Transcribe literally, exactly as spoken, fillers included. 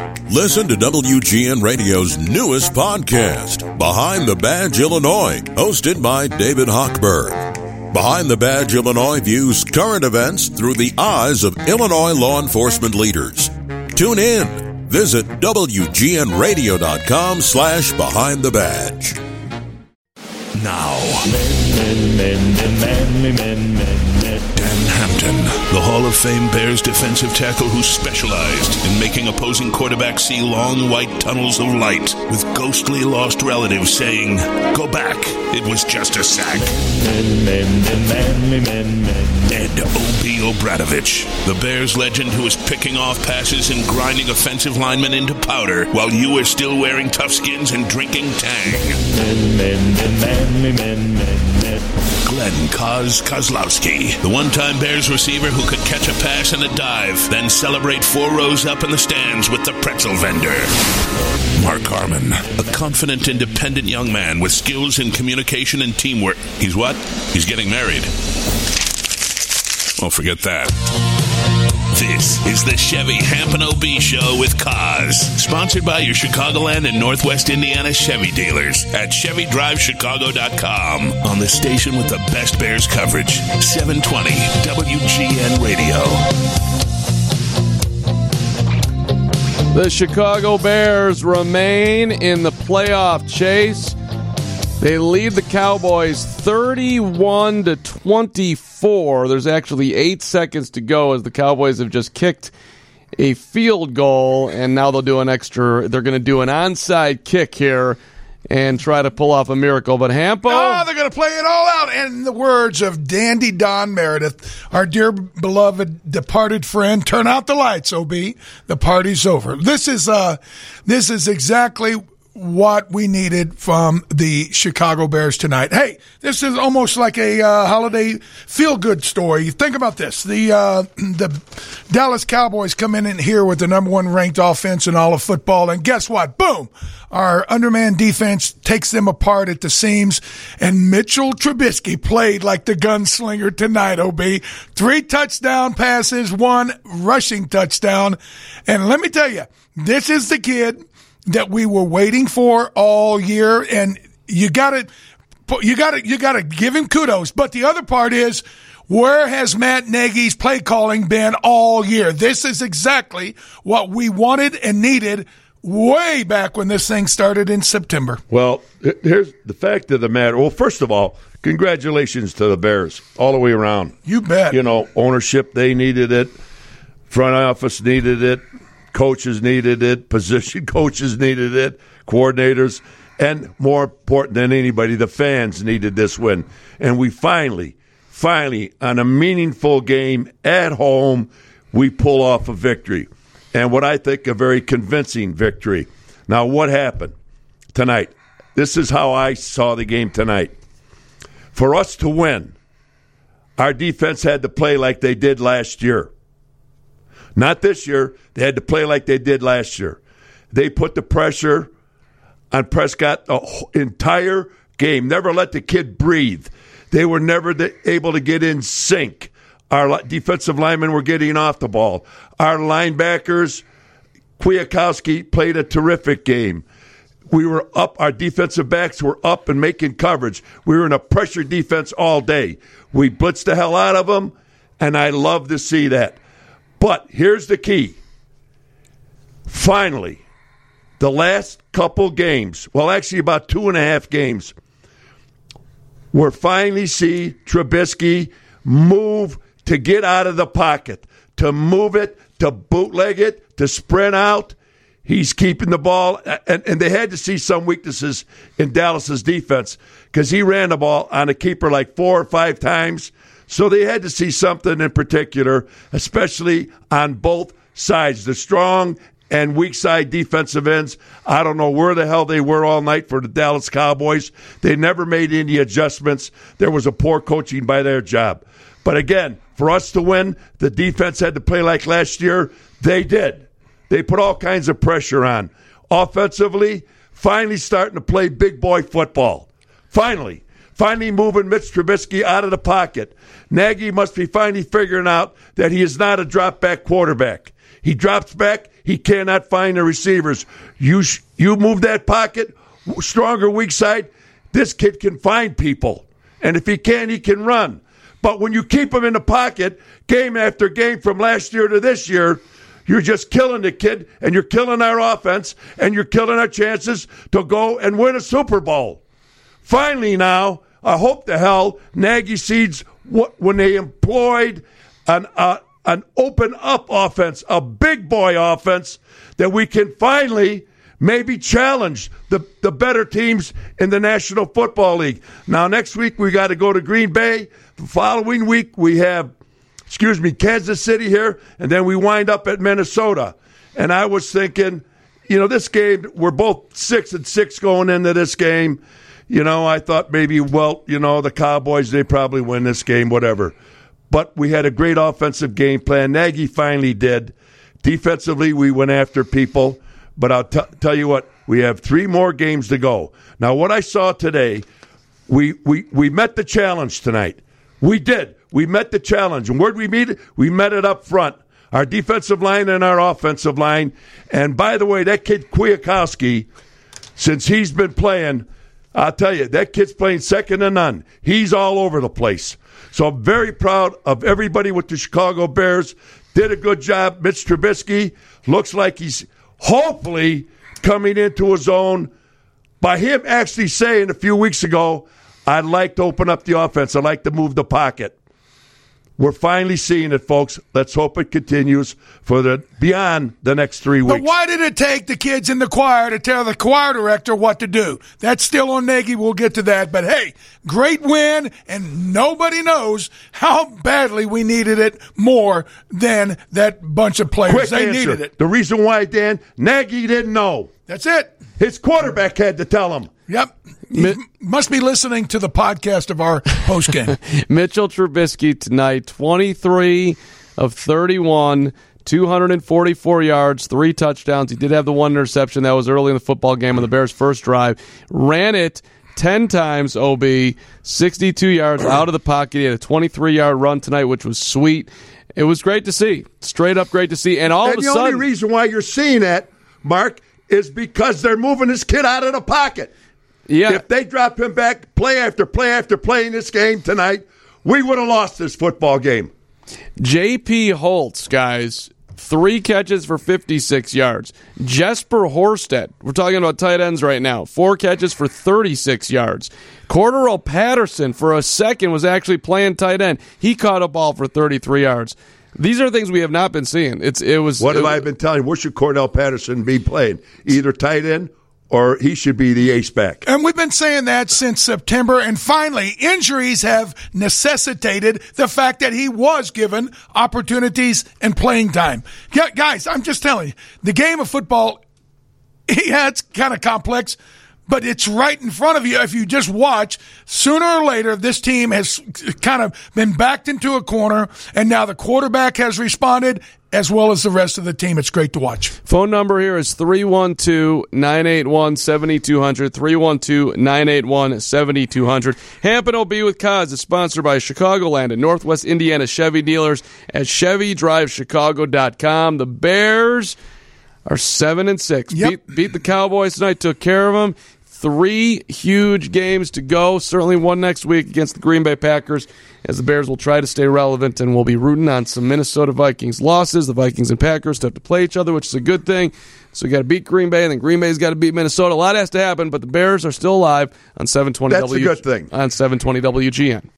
Listen to W G N Radio's newest podcast, Behind the Badge Illinois, hosted by David Hochberg. Behind the Badge Illinois views current events through the eyes of Illinois law enforcement leaders. Tune in. Visit W G N radio dot com slash behind the badge. Now, men, men, men, men, men, men, men, men. Dan Hampton, the Hall of Fame Bears defensive tackle who specialized in making opposing quarterbacks see long white tunnels of light with ghostly lost relatives saying, "Go back, it was just a sack." Men, men, men, men, men, men. Ed O B Obradovich, the Bears legend who is picking off passes and grinding offensive linemen into powder while you are still wearing tough skins and drinking Tang. Men, men, men, men, men, men, men. Glenn Kaz Kozlowski, the one-time Bears receiver who could catch a pass and a dive, then celebrate four rows up in the stands with the pretzel vendor. Mark Harmon, a confident, independent young man with skills in communication and teamwork. He's what? He's getting married. Well, forget that. This is the Chevy Hampton O B Show with Kaz, sponsored by your Chicagoland and Northwest Indiana Chevy dealers at Chevy Drive Chicago dot com. On the station with the best Bears coverage, seven twenty W G N Radio. The Chicago Bears remain in the playoff chase. They lead the Cowboys thirty-one to twenty-four. There's actually eight seconds to go as the Cowboys have just kicked a field goal, and now they'll do an extra. They're going to do an onside kick here and try to pull off a miracle. But Hampo, oh, they're going to play it all out. And in the words of Dandy Don Meredith, our dear beloved departed friend, turn out the lights, O B. The party's over. This is uh, this is exactly what we needed from the Chicago Bears tonight. Hey, this is almost like a uh, holiday feel-good story. Think about this. The uh, the Dallas Cowboys come in here with the number one ranked offense in all of football, and guess what? Boom! Our undermanned defense takes them apart at the seams, and Mitchell Trubisky played like the gunslinger tonight, O B. Three touchdown passes, one rushing touchdown, and let me tell you, this is the kid that we were waiting for all year, and you got to, you got to, you got to give him kudos. But the other part is, where has Matt Nagy's play calling been all year? This is exactly what we wanted and needed way back when this thing started in September. Well, here's the fact of the matter. Well, first of all, congratulations to the Bears all the way around. You bet. You know, ownership, they needed it. Front office needed it. Coaches needed it. Position coaches needed it. Coordinators. And more important than anybody, the fans needed this win. And we finally, finally, on a meaningful game at home, we pull off a victory. And what I think a very convincing victory. Now, what happened tonight? This is how I saw the game tonight. For us to win, our defense had to play like they did last year. Not this year. They had to play like they did last year. They put the pressure on Prescott the entire game. Never let the kid breathe. They were never able to get in sync. Our defensive linemen were getting off the ball. Our linebackers, Kwiatkowski played a terrific game. We were up. Our defensive backs were up and making coverage. We were in a pressure defense all day. We blitzed the hell out of them, and I love to see that. But here's the key. Finally, the last couple games, well, actually about two and a half games, we're finally see Trubisky move to get out of the pocket, to move it, to bootleg it, to sprint out. He's keeping the ball, and, and they had to see some weaknesses in Dallas's defense because he ran the ball on a keeper like four or five times. So they had to see something in particular, especially on both sides, the strong and weak side defensive ends. I don't know where the hell they were all night for the Dallas Cowboys. They never made any adjustments. There was a poor coaching by their job. But again, for us to win, the defense had to play like last year. They did. They put all kinds of pressure on. Offensively, finally starting to play big boy football. Finally. Finally moving Mitch Trubisky out of the pocket. Nagy must be finally figuring out that he is not a drop-back quarterback. He drops back, he cannot find the receivers. You sh- you move that pocket, stronger weak side, this kid can find people. And if he can, he can run. But when you keep him in the pocket, game after game from last year to this year, you're just killing the kid, and you're killing our offense, and you're killing our chances to go and win a Super Bowl. Finally now, I hope the hell Nagy sees what, when they employed an uh, an open-up offense, a big boy offense, that we can finally maybe challenge the, the better teams in the National Football League. Now, next week we got to go to Green Bay. The following week we have, excuse me, Kansas City here, and then we wind up at Minnesota. And I was thinking, you know, this game, we're both six and six going into this game. You know, I thought maybe, well, you know, the Cowboys, they probably win this game, whatever. But we had a great offensive game plan. Nagy finally did. Defensively, we went after people. But I'll t- tell you what, we have three more games to go. Now, what I saw today, we, we, we met the challenge tonight. We did. We met the challenge. And where'd we meet it? We met it up front. Our defensive line and our offensive line. And by the way, that kid Kwiatkowski, since he's been playing, I'll tell you, that kid's playing second to none. He's all over the place. So I'm very proud of everybody with the Chicago Bears. Did a good job. Mitch Trubisky looks like he's hopefully coming into his own by him actually saying a few weeks ago, I'd like to open up the offense. I'd like to move the pocket. We're finally seeing it, folks. Let's hope it continues for the beyond the next three weeks. But why did it take the kids in the choir to tell the choir director what to do? That's still on Nagy. We'll get to that. But, hey, great win, and nobody knows how badly we needed it more than that bunch of players. Quick they answer. needed it. The reason why, Dan, Nagy didn't know. That's it. His quarterback had to tell him. Yep. He must be listening to the podcast of our post game. Mitchell Trubisky tonight, twenty-three of thirty-one, two hundred forty-four yards, three touchdowns. He did have the one interception that was early in the football game on the Bears' first drive. Ran it ten times, O B, sixty-two yards out of the pocket. He had a twenty-three-yard run tonight, which was sweet. It was great to see. Straight up great to see. And all and of a the sudden, only reason why you're seeing that, Mark, is because they're moving this kid out of the pocket. Yeah. If they drop him back play after play after play in this game tonight, we would have lost this football game. J P. Holtz, guys, three catches for fifty-six yards. Jesper Horsted, we're talking about tight ends right now, four catches for thirty-six yards. Cordarrelle Patterson, for a second, was actually playing tight end. He caught a ball for thirty-three yards. These are things we have not been seeing. It's it was. What it, have I been telling you? Where should Cordarrelle Patterson be playing? Either tight end or he should be the ace back. And we've been saying that since September, and finally, injuries have necessitated the fact that he was given opportunities and playing time. Yeah, guys, I'm just telling you, the game of football, yeah, it's kind of complex, but it's right in front of you. If you just watch, sooner or later, this team has kind of been backed into a corner, and now the quarterback has responded, as well as the rest of the team. It's great to watch. Phone number here is three one two, nine eight one, seven two zero zero, three one two, nine eight one, seven two zero zero. Hampton O B with Cause is sponsored by Chicagoland and Northwest Indiana Chevy dealers at Chevy Drive Chicago dot com. The Bears are seven and six. Yep. Beat, beat the Cowboys tonight, took care of them. Three huge games to go. Certainly one next week against the Green Bay Packers, as the Bears will try to stay relevant, and we'll be rooting on some Minnesota Vikings losses. The Vikings and Packers have to play each other, which is a good thing. So we got to beat Green Bay, and then Green Bay's got to beat Minnesota. A lot has to happen, but the Bears are still alive on seven twenty. That's W- a good thing. On seven twenty W G N.